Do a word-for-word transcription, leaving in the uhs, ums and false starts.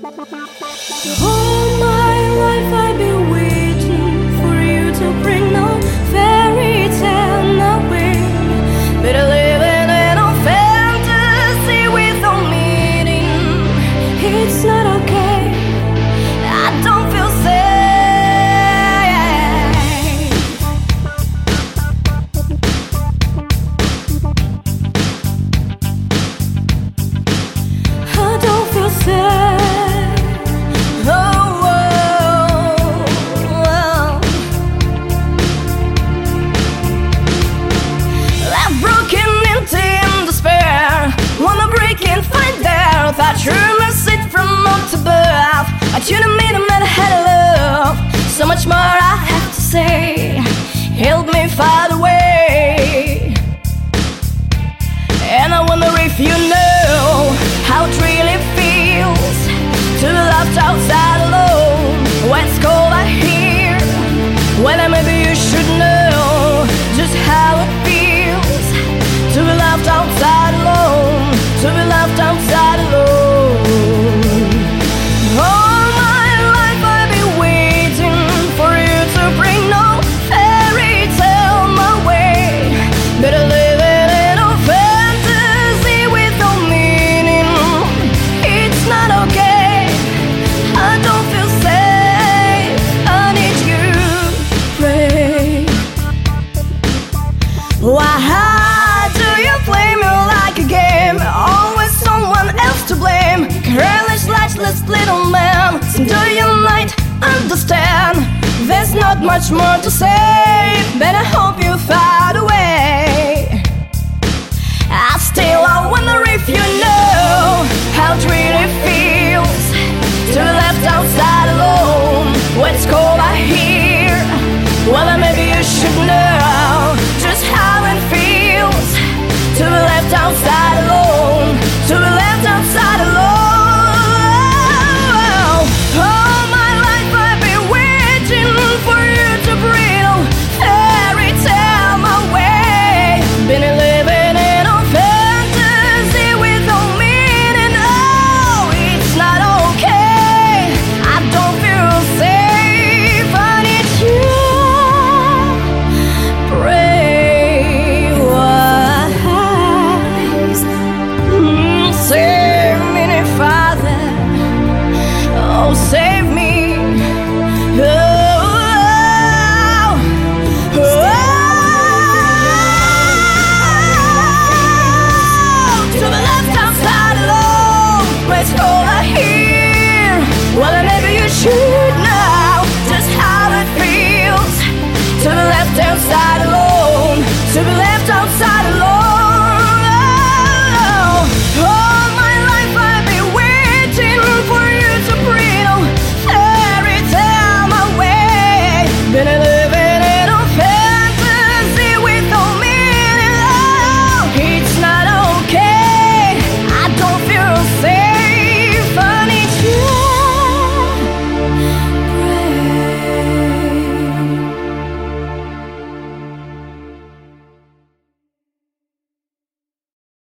All my life I've been waiting for you to bring no fairy tale my way, but I live in a fantasy with no meaning. It's not okay, I don't feel safe. I don't feel safe. That true message from up above. I tune them in and met a head of love. So much more I have to say. Help me find a way. And I wonder if you know how it really feels to be left outside alone when it's cold out here. Well, maybe you should know just how it feels to be left outside alone. To be left outside alone. All my life I've been waiting for you to bring no fairy tale my way, but I live in a fantasy with no meaning. It's not okay, I don't feel safe. I need you, pray. Why do you play me like a game? Always someone else to blame. Careless, lifeless little man. So do you might understand? There's not much more to say, but I hope you find a way. I still I wonder if you know how it really feels to be left outside alone when it's cold out here. Well, then maybe you should know just how it feels to be left outside alone. To be left outside alone. All my life I've been waiting for you to bring a fairy tale my way. Been living in a fantasy with no meaning. Oh, it's not okay, I don't feel safe. I need you, pray. Wise, mm, save me, Father. Oh, save me. Oh, oh, oh. To be left outside alone when it's cold out here. Well, then maybe you should.